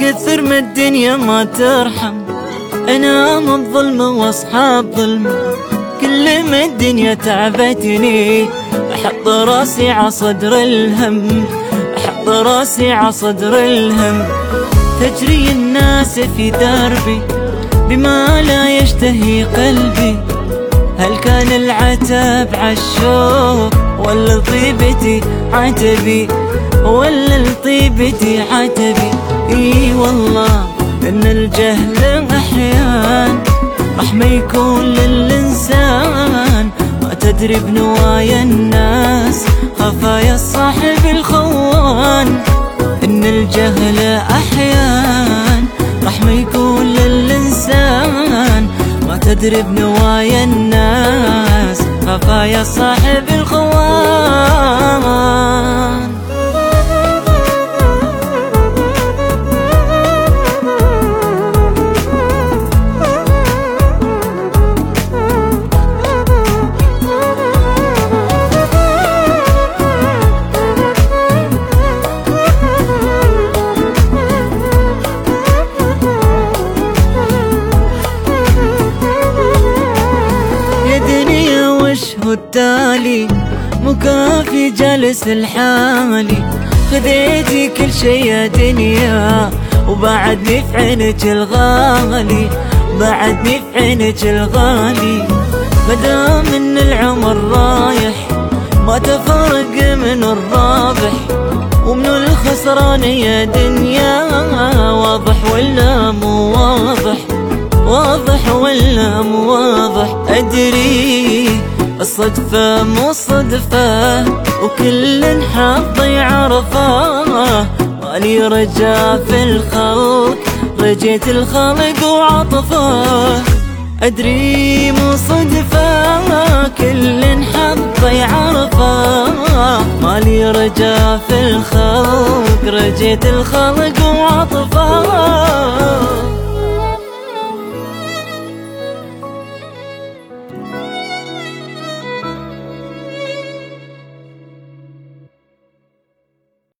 كثر ما الدنيا ما ترحم، أنام الظلم وأصحاب ظلم. كل ما الدنيا تعبتني أحط راسي عصدر الهم، أحط راسي عصدر الهم. تجري الناس في دربي بما لا يشتهي قلبي، هل كان العتاب عالشوق ولا لطيبتي عتبي، ولا لطيبتي عتبي؟ اي والله ان الجهل احيان راح ما يكون للإنسان، ما تدري بنوايا الناس خفايا الصاحب الخوان. إن الجهل أحيان راح ما يكون للإنسان، ما تدري بنوايا الناس خفايا الصاحب الخوان. التالي مكافي جالس الحالي، خذيتي كل شي يا دنيا وبعدني في عينك الغالي، بعدني في عينك الغالي. مدام ان العمر رايح ما تفرق من الرابح ومن الخسران يا دنيا، واضح ولا مو واضح؟ واضح ولا مو واضح؟ أدري الصدفة مو صدفة وكل حظ يعرفه، مالي رجا في الخلق رجيت الخلق وعطفه. أدري مو صدفة كل حظ يعرفه، مالي رجا في الخلق رجيت الخلق وعطفه.